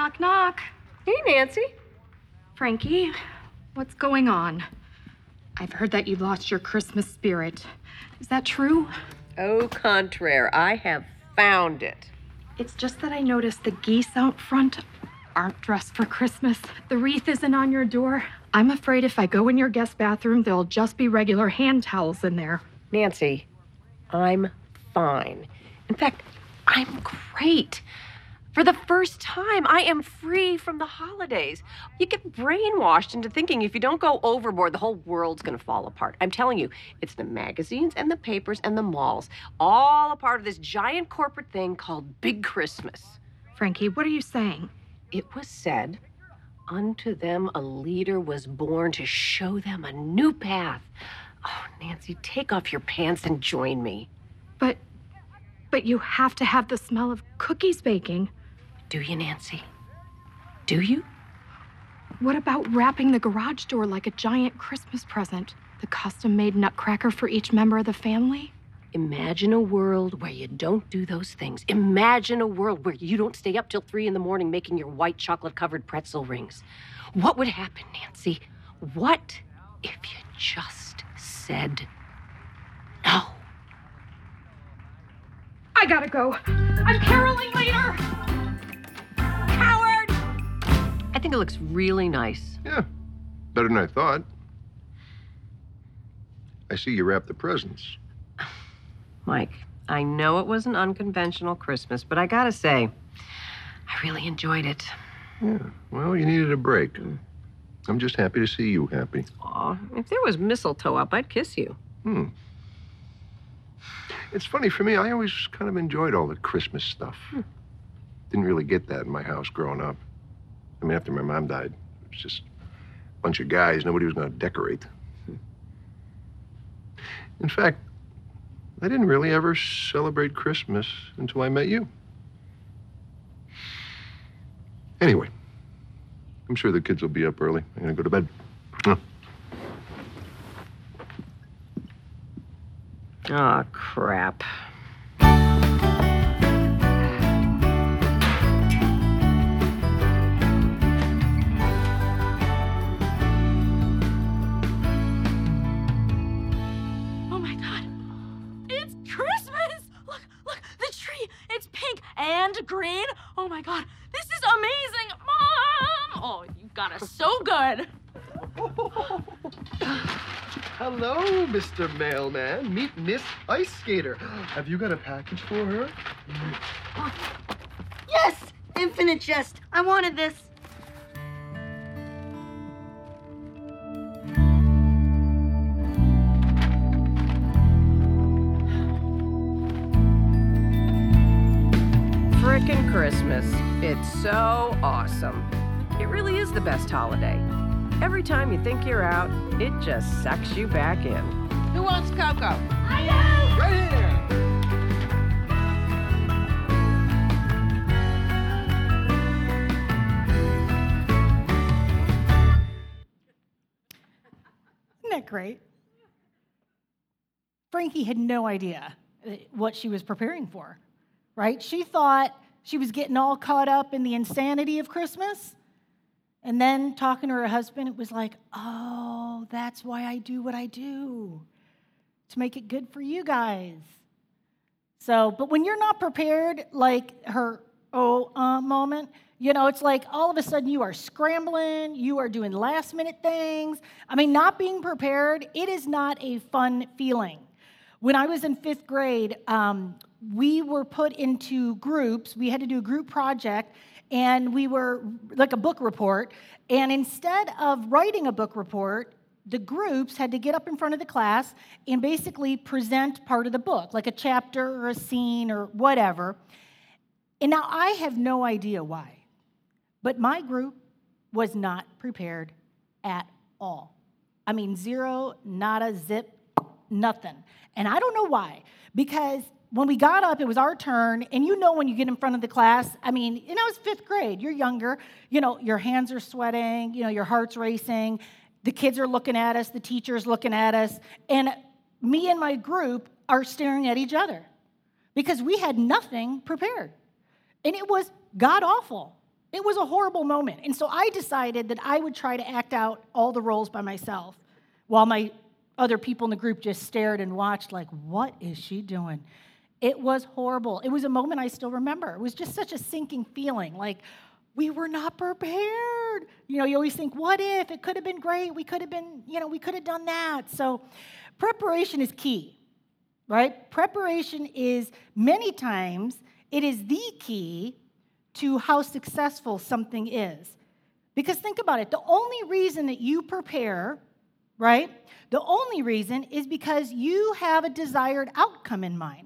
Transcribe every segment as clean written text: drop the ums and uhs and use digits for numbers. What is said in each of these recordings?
Knock, knock. Hey, Nancy. Frankie, what's going on? I've heard that you lost your Christmas spirit. Is that true? Au contraire, I have found it. It's just that I noticed the geese out front aren't dressed for Christmas. The wreath isn't on your door. I'm afraid if I go in your guest bathroom, there'll just be regular hand towels in there. Nancy, I'm fine. In fact, I'm great. For the first time, I am free from the holidays. You get brainwashed into thinking if you don't go overboard, the whole world's going to fall apart. I'm telling you, it's the magazines and the papers and the malls, all a part of this giant corporate thing called Big Christmas. Frankie, what are you saying? It was said, unto them a leader was born to show them a new path. Oh, Nancy, take off your pants and join me. But you have to have the smell of cookies baking. Do you, Nancy? Do you? What about wrapping the garage door like a giant Christmas present? The custom-made nutcracker for each member of the family? Imagine a world where you don't do those things. Imagine a world where you don't stay up till 3 a.m. making your white chocolate-covered pretzel rings. What would happen, Nancy? What if you just said no? I gotta go. I'm caroling later. Coward! I think it looks really nice. Yeah, better than I thought. I see you wrapped the presents. Mike, I know it was an unconventional Christmas, but I gotta say, I really enjoyed it. Yeah, well, you needed a break. I'm just happy to see you happy. Aw, if there was mistletoe up, I'd kiss you. It's funny, for me, I always kind of enjoyed all the Christmas stuff. Didn't really get that in my house growing up. I mean, after my mom died, it was just a bunch of guys. Nobody was going to decorate. In fact, I didn't really ever celebrate Christmas until I met you. Anyway, I'm sure the kids will be up early. I'm going to go to bed. Aw, crap. Oh my God. It's Christmas! Look, the tree. It's pink and green. Oh my God. This is amazing, Mom! Oh, you got us so good. Hello, Mr. Mailman. Meet Miss Ice Skater. Have you got a package for her? Yes! Infinite jest. I wanted this. Frickin' Christmas. It's so awesome. It really is the best holiday. Every time you think you're out, it just sucks you back in. Who wants cocoa? I do! Right here. Isn't that great? Frankie had no idea what she was preparing for, right? She thought she was getting all caught up in the insanity of Christmas. And then talking to her husband, it was like, oh, that's why I do what I do, to make it good for you guys. So, but when you're not prepared, like her moment, you know, it's like all of a sudden you are scrambling, you are doing last minute things. I mean, not being prepared, it is not a fun feeling. When I was in 5th grade, we were put into groups. We had to do a group project. And we were like a book report. And instead of writing a book report, the groups had to get up in front of the class and basically present part of the book, like a chapter or a scene or whatever. And now I have no idea why, but my group was not prepared at all. I mean, zero, nada, zip, nothing. And I don't know why, because when we got up, it was our turn, and you know when you get in front of the class, I mean, and I was 5th grade, you're younger, you know, your hands are sweating, you know, your heart's racing, the kids are looking at us, the teacher's looking at us, and me and my group are staring at each other because we had nothing prepared, and it was god-awful. It was a horrible moment. And so I decided that I would try to act out all the roles by myself while my other people in the group just stared and watched like, what is she doing? It was horrible. It was a moment I still remember. It was just such a sinking feeling, like we were not prepared. You always think, what if? It could have been great. We could have been, we could have done that. So preparation is key, right? Preparation is many times, it is the key to how successful something is. Because think about it, the only reason that you prepare, right? The only reason is because you have a desired outcome in mind.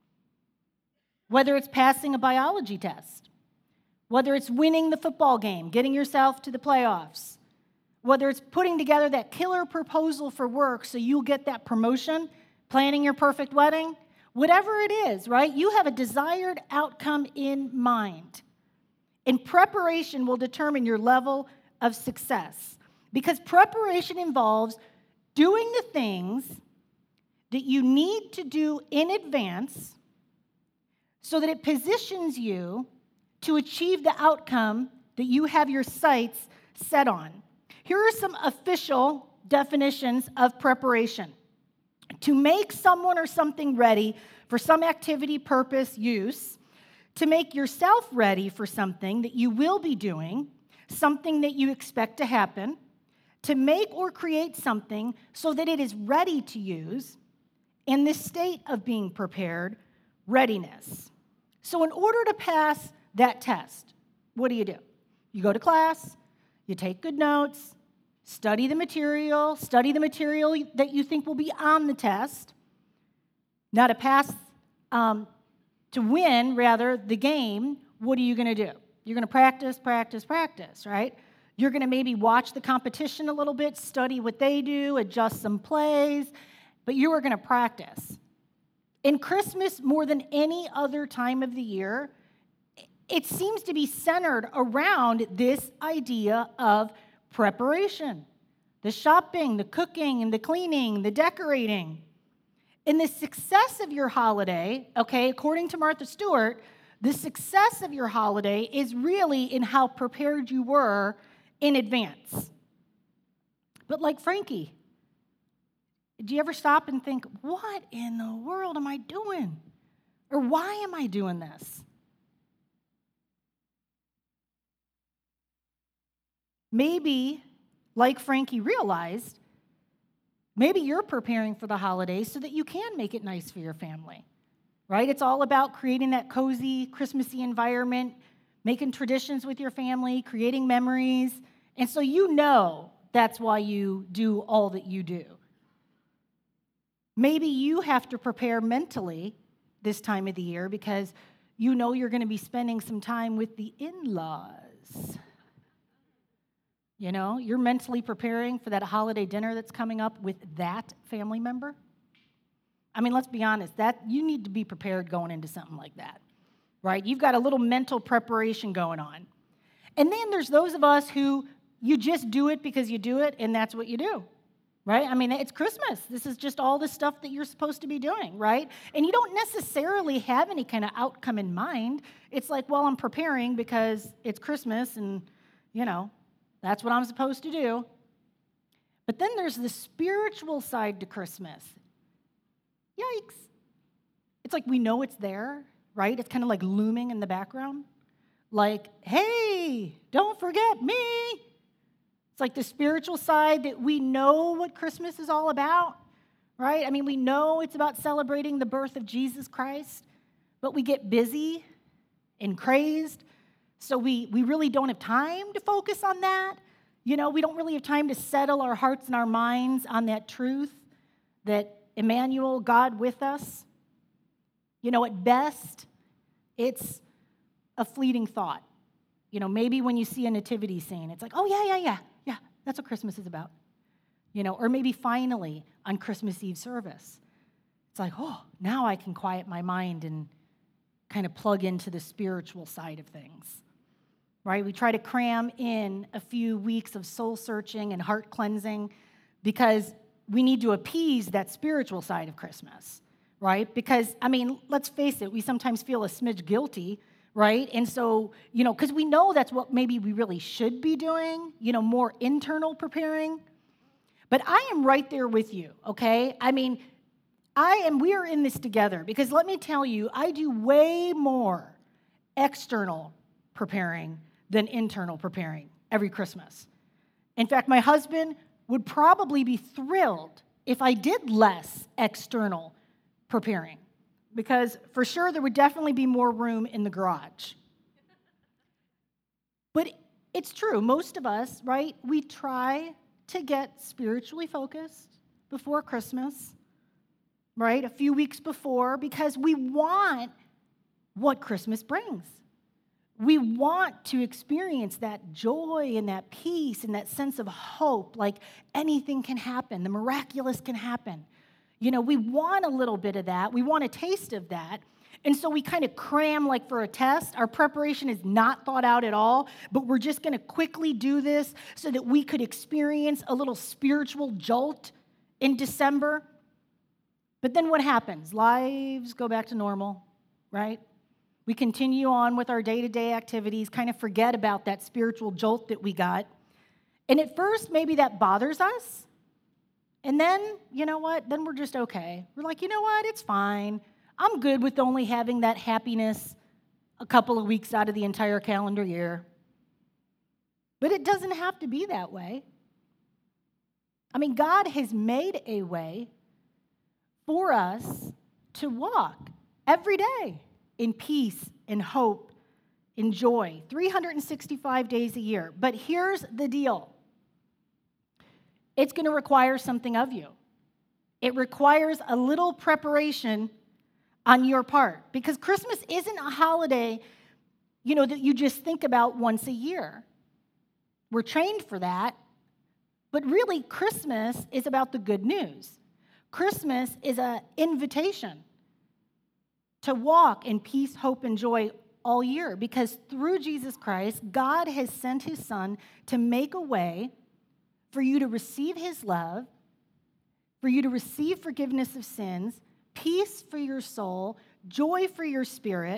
Whether it's passing a biology test, whether it's winning the football game, getting yourself to the playoffs, whether it's putting together that killer proposal for work so you'll get that promotion, planning your perfect wedding, whatever it is, right? You have a desired outcome in mind. And preparation will determine your level of success because preparation involves doing the things that you need to do in advance so that it positions you to achieve the outcome that you have your sights set on. Here are some official definitions of preparation. To make someone or something ready for some activity, purpose, use. To make yourself ready for something that you will be doing, something that you expect to happen. To make or create something so that it is ready to use. In this state of being prepared, readiness. So in order to pass that test, what do? You go to class, you take good notes, study the material that you think will be on the test. Now to pass, to win, rather, the game, what are you going to do? You're going to practice, right? You're going to maybe watch the competition a little bit, study what they do, adjust some plays, but you are going to practice. In Christmas, more than any other time of the year, it seems to be centered around this idea of preparation. The shopping, the cooking, and the cleaning, the decorating. And the success of your holiday, okay, according to Martha Stewart, the success of your holiday is really in how prepared you were in advance. But like Frankie, do you ever stop and think, what in the world am I doing? Or why am I doing this? Maybe, like Frankie realized, maybe you're preparing for the holidays so that you can make it nice for your family, right? It's all about creating that cozy, Christmassy environment, making traditions with your family, creating memories. And so that's why you do all that you do. Maybe you have to prepare mentally this time of the year because you're going to be spending some time with the in-laws. You're mentally preparing for that holiday dinner that's coming up with that family member. I mean, let's be honest, that you need to be prepared going into something like that, right? You've got a little mental preparation going on. And then there's those of us who you just do it because you do it, and that's what you do. Right? I mean, it's Christmas. This is just all the stuff that you're supposed to be doing, right? And you don't necessarily have any kind of outcome in mind. It's like, well, I'm preparing because it's Christmas and, that's what I'm supposed to do. But then there's the spiritual side to Christmas. Yikes. It's like we know it's there, right? It's kind of like looming in the background. Like, hey, don't forget me. It's like the spiritual side that we know what Christmas is all about, right? I mean, we know it's about celebrating the birth of Jesus Christ, but we get busy and crazed, so we really don't have time to focus on that. We don't really have time to settle our hearts and our minds on that truth that Emmanuel, God with us. At best, it's a fleeting thought. Maybe when you see a nativity scene, it's like, oh, yeah, that's what Christmas is about. Or maybe finally on Christmas Eve service, it's like, oh, now I can quiet my mind and kind of plug into the spiritual side of things, right? We try to cram in a few weeks of soul searching and heart cleansing because we need to appease that spiritual side of Christmas, right? Because, I mean, let's face it, we sometimes feel a smidge guilty, right? And so, because we know that's what maybe we really should be doing, more internal preparing. But I am right there with you, okay? I mean, we are in this together because let me tell you, I do way more external preparing than internal preparing every Christmas. In fact, my husband would probably be thrilled if I did less external preparing, because for sure there would definitely be more room in the garage. But it's true, most of us, right, we try to get spiritually focused before Christmas, right, a few weeks before, because we want what Christmas brings. We want to experience that joy and that peace and that sense of hope, like anything can happen, the miraculous can happen. We want a little bit of that. We want a taste of that. And so we kind of cram like for a test. Our preparation is not thought out at all, but we're just going to quickly do this so that we could experience a little spiritual jolt in December. But then what happens? Lives go back to normal, right? We continue on with our day-to-day activities, kind of forget about that spiritual jolt that we got. And at first, maybe that bothers us. And then, you know what? Then we're just okay. We're like, you know what? It's fine. I'm good with only having that happiness a couple of weeks out of the entire calendar year. But it doesn't have to be that way. I mean, God has made a way for us to walk every day in peace, in hope, in joy, 365 days a year. But here's the deal. It's going to require something of you. It requires a little preparation on your part, because Christmas isn't a holiday, that you just think about once a year. We're trained for that, but really Christmas is about the good news. Christmas is an invitation to walk in peace, hope, and joy all year, because through Jesus Christ, God has sent his Son to make a way for you to receive his love, for you to receive forgiveness of sins, peace for your soul, joy for your spirit.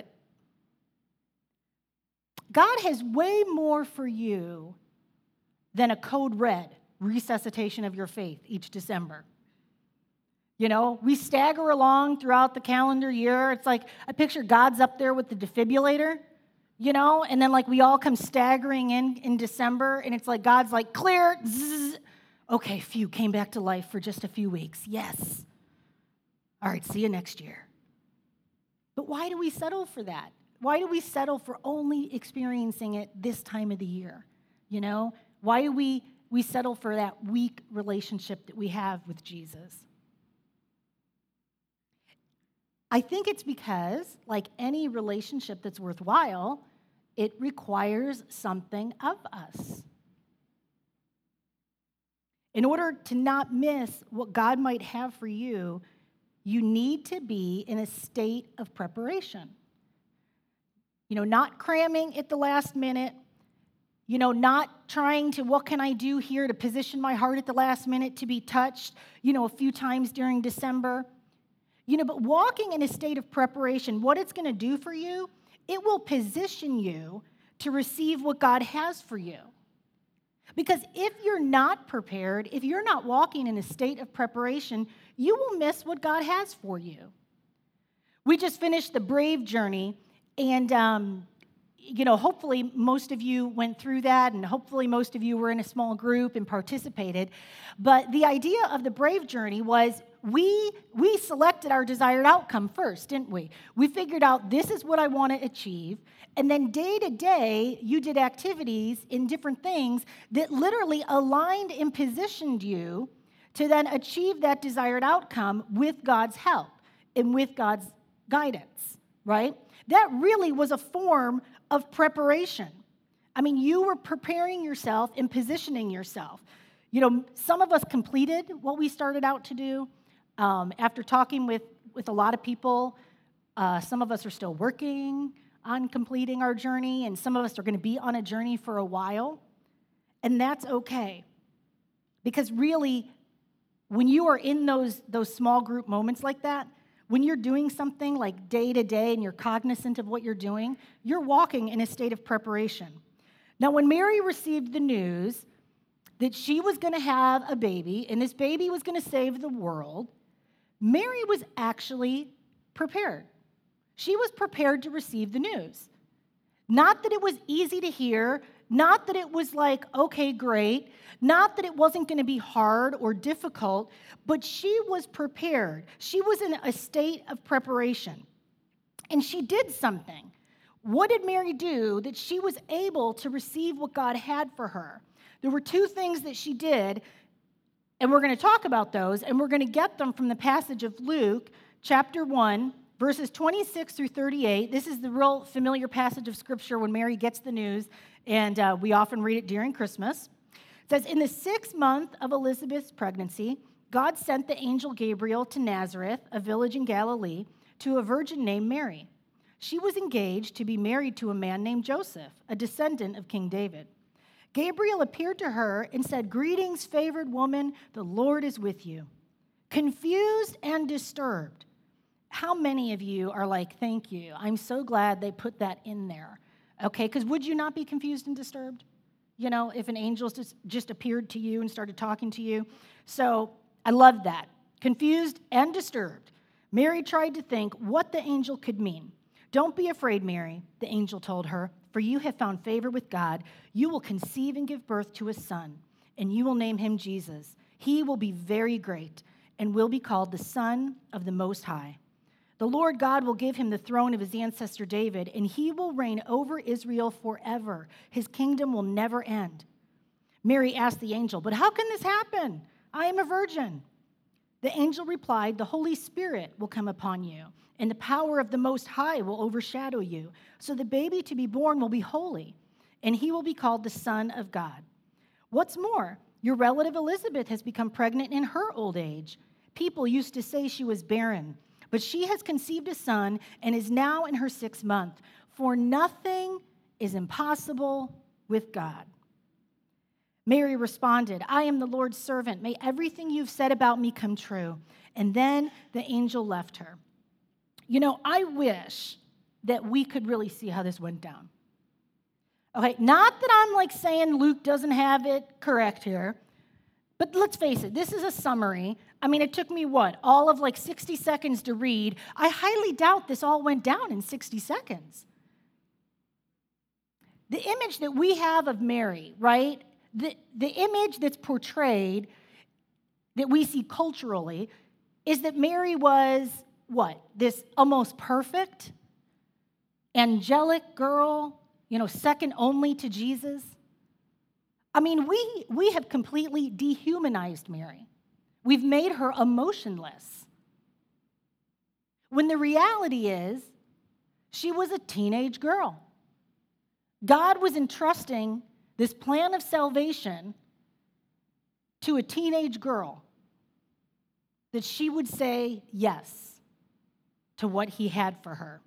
God has way more for you than a code red resuscitation of your faith each December. We stagger along throughout the calendar year. It's like I picture God's up there with the defibrillator, and then like we all come staggering in December, and it's like God's like, clear, zzz. Okay, phew, came back to life for just a few weeks. Yes. All right, see you next year. But why do we settle for that? Why do we settle for only experiencing it this time of the year? Why do we settle for that weak relationship that we have with Jesus? I think it's because, like any relationship that's worthwhile, it requires something of us. In order to not miss what God might have for you, you need to be in a state of preparation. Not cramming at the last minute, not trying to, what can I do here to position my heart at the last minute to be touched, a few times during December. But walking in a state of preparation, what it's going to do for you, it will position you to receive what God has for you. Because if you're not prepared, if you're not walking in a state of preparation, you will miss what God has for you. We just finished the Brave Journey, and hopefully most of you went through that, and hopefully most of you were in a small group and participated. But the idea of the Brave Journey was we selected our desired outcome first, didn't we? We figured out this is what I want to achieve, and then day to day, you did activities in different things that literally aligned and positioned you to then achieve that desired outcome with God's help and with God's guidance, right? That really was a form of preparation. I mean, you were preparing yourself and positioning yourself. Some of us completed what we started out to do. After talking with a lot of people, some of us are still working on completing our journey, and some of us are going to be on a journey for a while, and that's okay. Because really, when you are in those small group moments like that, when you're doing something like day to day and you're cognizant of what you're doing, you're walking in a state of preparation. Now, when Mary received the news that she was going to have a baby and this baby was going to save the world, Mary was actually prepared. She was prepared to receive the news. Not that it was easy to hear, not that it was like, okay, great, not that it wasn't going to be hard or difficult, but she was prepared. She was in a state of preparation. And she did something. What did Mary do that she was able to receive what God had for her? There were two things that she did, and we're going to talk about those, and we're going to get them from the passage of Luke, chapter 1, verses 26 through 38. This is the real familiar passage of Scripture when Mary gets the news, and we often read it during Christmas. It says, in the 6th month of Elizabeth's pregnancy, God sent the angel Gabriel to Nazareth, a village in Galilee, to a virgin named Mary. She was engaged to be married to a man named Joseph, a descendant of King David. Gabriel appeared to her and said, greetings, favored woman, the Lord is with you. Confused and disturbed. How many of you are like, thank you, I'm so glad they put that in there? Okay, because would you not be confused and disturbed? You know, if an angel just appeared to you and started talking to you. So I love that. Confused and disturbed. Mary tried to think what the angel could mean. Don't be afraid, Mary, the angel told her, for you have found favor with God. You will conceive and give birth to a son, and you will name him Jesus. He will be very great and will be called the Son of the Most High. The Lord God will give him the throne of his ancestor David, and he will reign over Israel forever. His kingdom will never end. Mary asked the angel, but how can this happen? I am a virgin. The angel replied, the Holy Spirit will come upon you, and the power of the Most High will overshadow you. So the baby to be born will be holy, and he will be called the Son of God. What's more, your relative Elizabeth has become pregnant in her old age. People used to say she was barren, but she has conceived a son and is now in her 6th month. For nothing is impossible with God. Mary responded, I am the Lord's servant. May everything you've said about me come true. And then the angel left her. You know, I wish that we could really see how this went down. Okay, not that I'm like saying Luke doesn't have it correct here, but let's face it, this is a summary. I mean, it took me all of like 60 seconds to read. I highly doubt this all went down in 60 seconds. The image that we have of Mary, right? The image that's portrayed that we see culturally is that Mary was what? This almost perfect, angelic girl, second only to Jesus. I mean, we have completely dehumanized Mary. We've made her emotionless. When the reality is, she was a teenage girl. God was entrusting this plan of salvation to a teenage girl that she would say yes to what he had for her.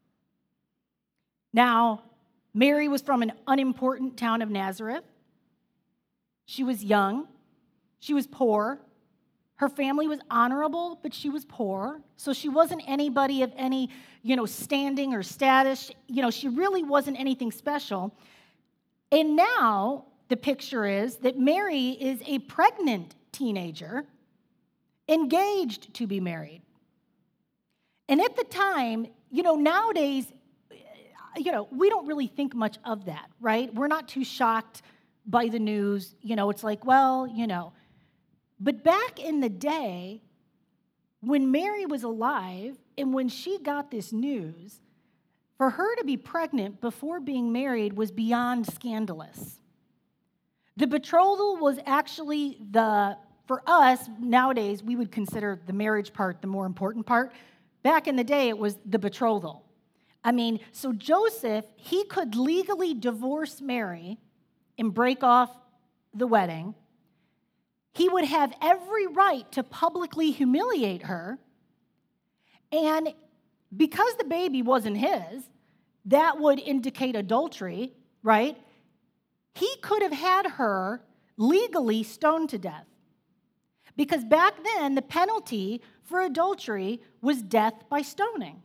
Now, Mary was from an unimportant town of Nazareth. She was young. She was poor. Her family was honorable, but she was poor. So she wasn't anybody of any, standing or status. She really wasn't anything special. And now the picture is that Mary is a pregnant teenager, engaged to be married. And at the time, nowadays, we don't really think much of that, right? We're not too shocked by the news. It's like, But back in the day, when Mary was alive and when she got this news, for her to be pregnant before being married was beyond scandalous. The betrothal was actually for us, nowadays, we would consider the marriage part the more important part. Back in the day, it was the betrothal. I mean, so Joseph, he could legally divorce Mary and break off the wedding. He would have every right to publicly humiliate her. And because the baby wasn't his, that would indicate adultery, right? He could have had her legally stoned to death. Because back then, the penalty for adultery was death by stoning.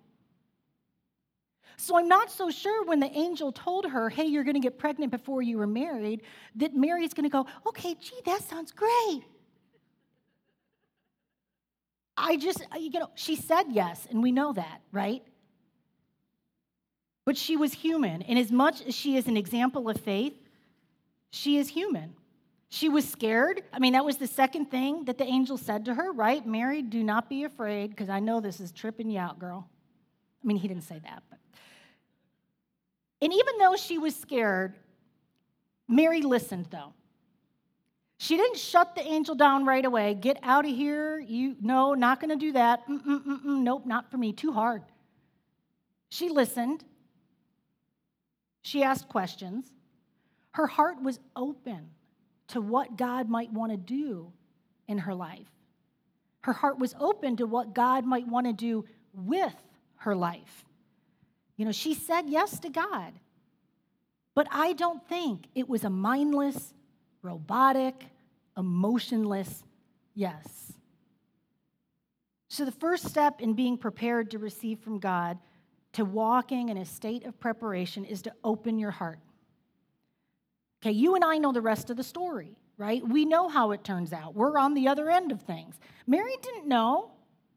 So I'm not so sure when the angel told her, hey, you're going to get pregnant before you were married, that Mary's going to go, okay, gee, that sounds great. She said yes, and we know that, right? But she was human, and as much as she is an example of faith, she is human. She was scared. I mean, that was the second thing that the angel said to her, right? Mary, do not be afraid, because I know this is tripping you out, girl. I mean, he didn't say that, but. And even though she was scared, Mary listened, though. She didn't shut the angel down right away. Get out of here. No, not going to do that. Nope, not for me. Too hard. She listened. She asked questions. Her heart was open to what God might want to do in her life. Her heart was open to what God might want to do with her life. She said yes to God. But I don't think it was a mindless, robotic, emotionless yes. So the first step in being prepared to receive from God, to walking in a state of preparation, is to open your heart. Okay, you and I know the rest of the story, right? We know how it turns out. We're on the other end of things. Mary didn't know.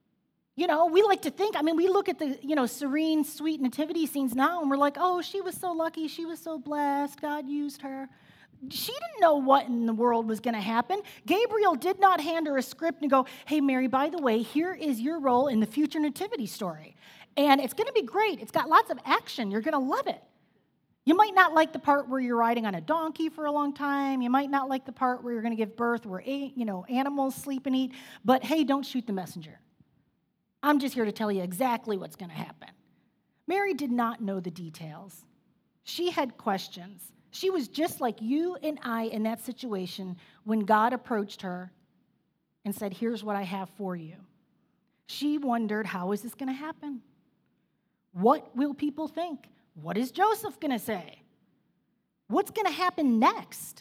We like to think, we look at the, serene, sweet nativity scenes now, and we're like, oh, she was so lucky. She was so blessed. God used her. She didn't know what in the world was going to happen. Gabriel did not hand her a script and go, hey, Mary, by the way, here is your role in the future nativity story. And it's going to be great. It's got lots of action. You're going to love it. You might not like the part where you're riding on a donkey for a long time. You might not like the part where you're going to give birth where, animals sleep and eat. But, hey, don't shoot the messenger. I'm just here to tell you exactly what's going to happen. Mary did not know the details. She had questions. She was just like you and I in that situation when God approached her and said, here's what I have for you. She wondered, how is this going to happen? What will people think? What is Joseph going to say? What's going to happen next?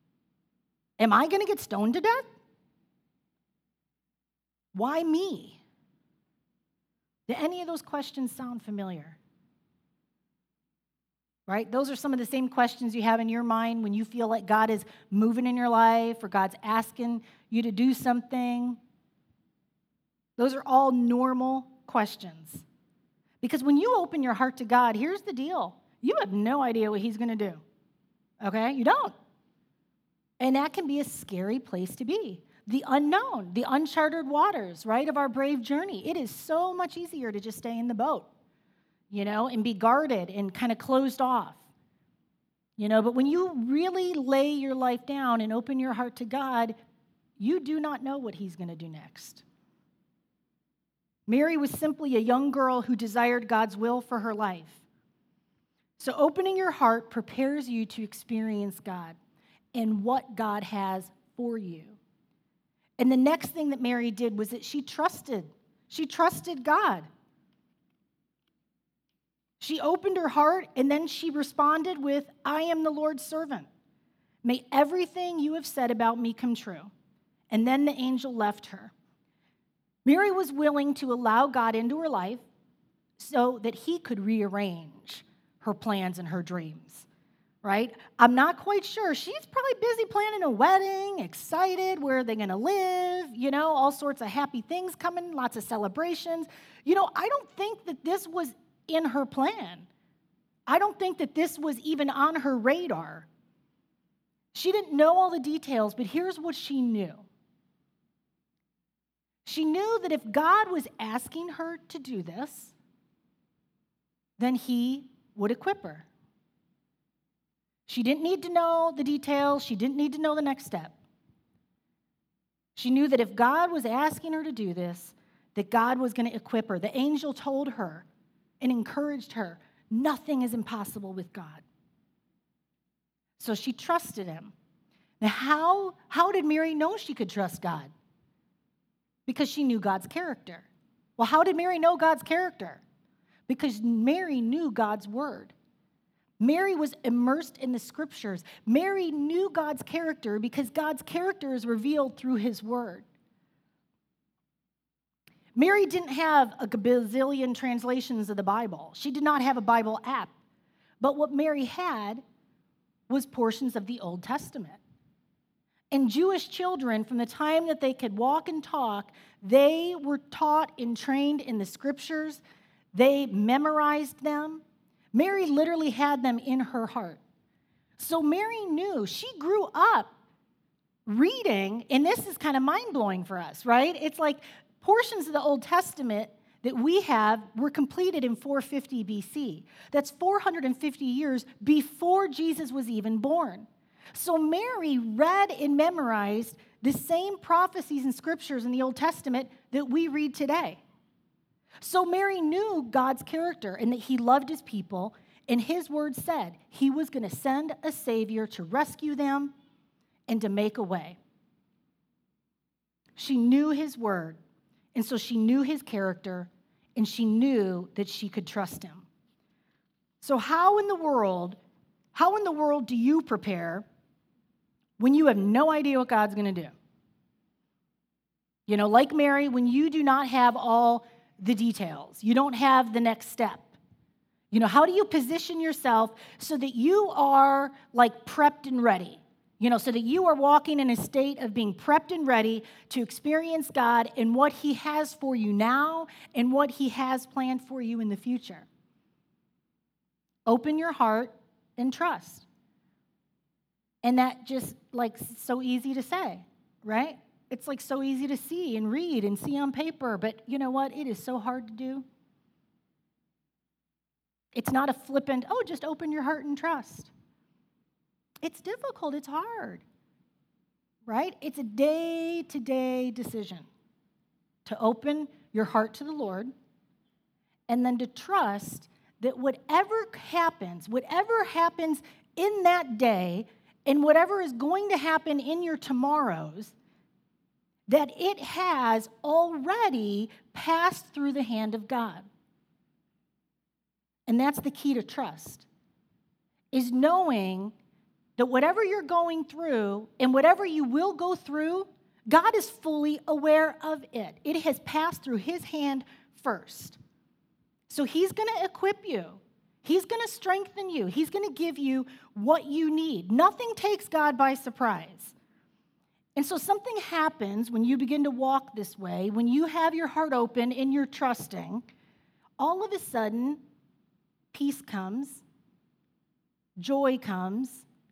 Am I going to get stoned to death? Why me? Do any of those questions sound familiar? Right? Those are some of the same questions you have in your mind when you feel like God is moving in your life or God's asking you to do something. Those are all normal questions. Because when you open your heart to God, here's the deal. You have no idea what He's going to do. Okay? You don't. And that can be a scary place to be. The unknown, the uncharted waters, right, of our brave journey. It is so much easier to just stay in the boat, and be guarded and kind of closed off. But when you really lay your life down and open your heart to God, you do not know what He's going to do next. Mary was simply a young girl who desired God's will for her life. So opening your heart prepares you to experience God and what God has for you. And the next thing that Mary did was that she trusted. She trusted God. She opened her heart and then she responded with, I am the Lord's servant. May everything you have said about me come true. And then the angel left her. Mary was willing to allow God into her life so that He could rearrange her plans and her dreams. Right? I'm not quite sure. She's probably busy planning a wedding, excited, where are they going to live, all sorts of happy things coming, lots of celebrations. I don't think that this was in her plan. I don't think that this was even on her radar. She didn't know all the details, but here's what she knew. She knew that if God was asking her to do this, then He would equip her. She didn't need to know the details. She didn't need to know the next step. She knew that if God was asking her to do this, that God was going to equip her. The angel told her and encouraged her, nothing is impossible with God. So she trusted Him. Now, how did Mary know she could trust God? Because she knew God's character. Well, how did Mary know God's character? Because Mary knew God's word. Mary was immersed in the scriptures. Mary knew God's character because God's character is revealed through His word. Mary didn't have a bazillion translations of the Bible. She did not have a Bible app. But what Mary had was portions of the Old Testament. And Jewish children, from the time that they could walk and talk, they were taught and trained in the scriptures. They memorized them. Mary literally had them in her heart. So Mary knew, she grew up reading, and this is kind of mind-blowing for us, right? It's like portions of the Old Testament that we have were completed in 450 BC. That's 450 years before Jesus was even born. So Mary read and memorized the same prophecies and scriptures in the Old Testament that we read today. So Mary knew God's character and that he loved his people, and his word said he was going to send a Savior to rescue them and to make a way. She knew his word, and so she knew his character, and she knew that she could trust him. So how in the world do you prepare when you have no idea what God's going to do? You know, like Mary, when you do not have all the details, you don't have the next step. You know, how do you position yourself so that you are like prepped and ready? You know, so that you are walking in a state of being prepped and ready to experience God and what he has for you now and what he has planned for you in the future. Open your heart and trust. And that just like so easy to say, right? It's like so easy to see and read and see on paper, but you know what? It is so hard to do. It's not a flippant, oh, just open your heart and trust. It's difficult, it's hard, right? It's a day-to-day decision to open your heart to the Lord and then to trust that whatever happens in that day and whatever is going to happen in your tomorrows, that it has already passed through the hand of God. And that's the key to trust, is knowing that whatever you're going through and whatever you will go through, God is fully aware of it. It has passed through his hand first. So he's going to equip you. He's going to strengthen you. He's going to give you what you need. Nothing takes God by surprise. And so something happens when you begin to walk this way, when you have your heart open and you're trusting, all of a sudden, peace comes, joy comes,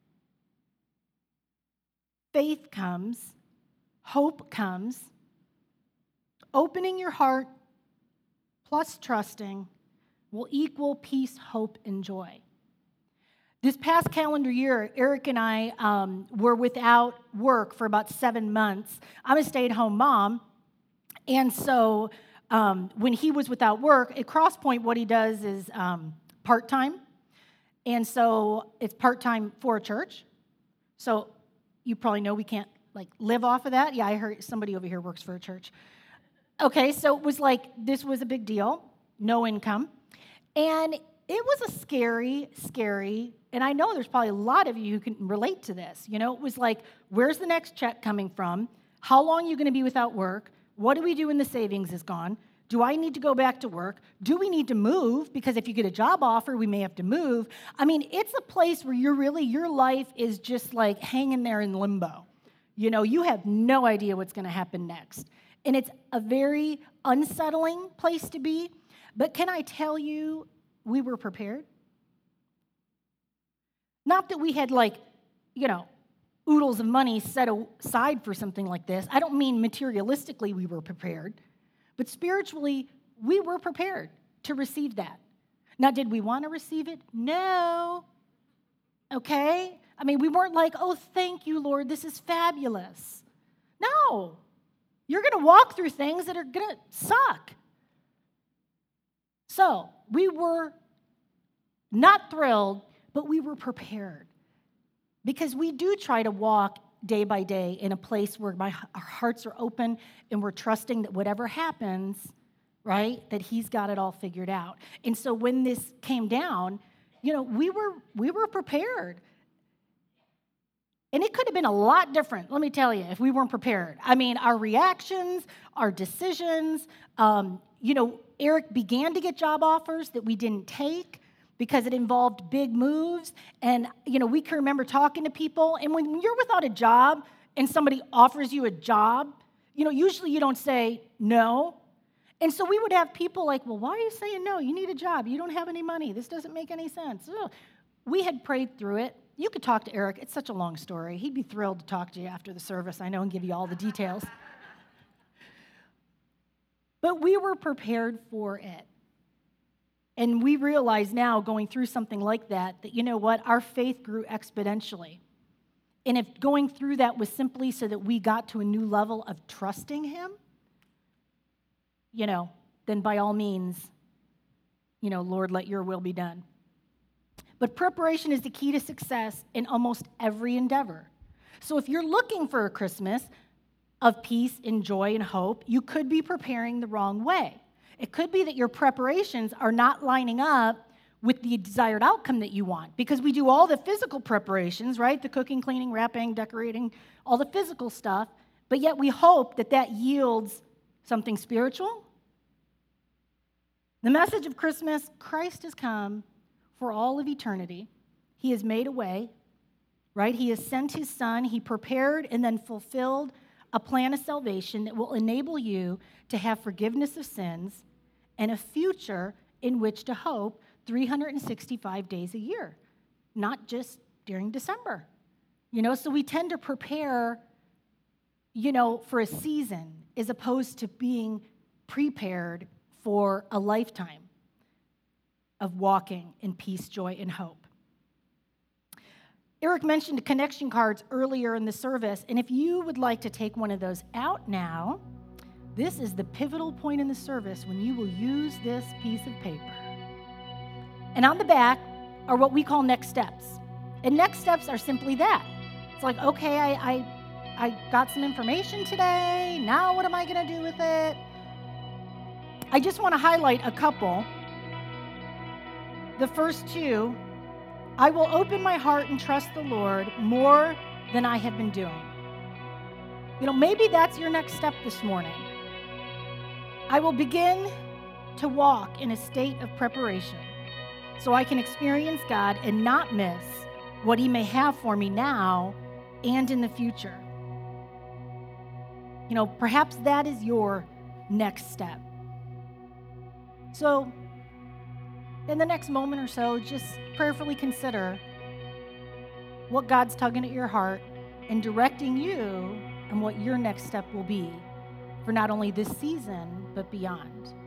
faith comes, hope comes. Opening your heart plus trusting will equal peace, hope, and joy. This past calendar year, Eric and I were without work for about 7 months. I'm a stay-at-home mom, and so when he was without work, at Crosspoint, what he does is part-time, and so it's part-time for a church. So you probably know we can't like live off of that. Yeah, I heard somebody over here works for a church. Okay, so it was like this was a big deal, no income, and it was a scary, and I know there's probably a lot of you who can relate to this. You know, it was like, where's the next check coming from? How long are you going to be without work? What do we do when the savings is gone? Do I need to go back to work? Do we need to move? Because if you get a job offer, we may have to move. I mean, it's a place where your life is just like hanging there in limbo. You know, you have no idea what's going to happen next. And it's a very unsettling place to be. But can I tell you, we were prepared? Not that we had oodles of money set aside for something like this. I don't mean materialistically we were prepared, but spiritually we were prepared to receive that. Now, did we want to receive it? No. Okay? I mean, we weren't like, oh, thank you, Lord, this is fabulous. No. You're going to walk through things that are going to suck. So, we were not thrilled, but we were prepared. Because we do try to walk day by day in a place where our hearts are open and we're trusting that whatever happens, right, that he's got it all figured out. And so when this came down, we were prepared. And it could have been a lot different, let me tell you, if we weren't prepared. I mean, our reactions, our decisions, Eric began to get job offers that we didn't take because it involved big moves. And, we can remember talking to people. And when you're without a job and somebody offers you a job, usually you don't say no. And so we would have people like, well, why are you saying no? You need a job. You don't have any money. This doesn't make any sense. Ugh. We had prayed through it. You could talk to Eric. It's such a long story. He'd be thrilled to talk to you after the service, I know, and give you all the details. But we were prepared for it. And we realize now, going through something like that you know what? Our faith grew exponentially. And if going through that was simply so that we got to a new level of trusting him, then by all means, Lord, let your will be done. But preparation is the key to success in almost every endeavor. So if you're looking for a Christmas of peace and joy and hope, you could be preparing the wrong way. It could be that your preparations are not lining up with the desired outcome that you want, because we do all the physical preparations, right? The cooking, cleaning, wrapping, decorating, all the physical stuff, but yet we hope that yields something spiritual. The message of Christmas: Christ has come for all of eternity. He has made a way, right? He has sent his son. He prepared and then fulfilled a plan of salvation that will enable you to have forgiveness of sins and a future in which to hope 365 days a year, not just during December. So we tend to prepare, for a season as opposed to being prepared for a lifetime of walking in peace, joy, and hope. Eric mentioned connection cards earlier in the service, and if you would like to take one of those out now, this is the pivotal point in the service when you will use this piece of paper. And on the back are what we call next steps. And next steps are simply that. It's like, okay, I got some information today. Now what am I going to do with it? I just want to highlight a couple. The first two: I will open my heart and trust the Lord more than I have been doing. Maybe that's your next step this morning. I will begin to walk in a state of preparation so I can experience God and not miss what he may have for me now and in the future. Perhaps that is your next step. So, in the next moment or so, just prayerfully consider what God's tugging at your heart and directing you and what your next step will be for not only this season, but beyond.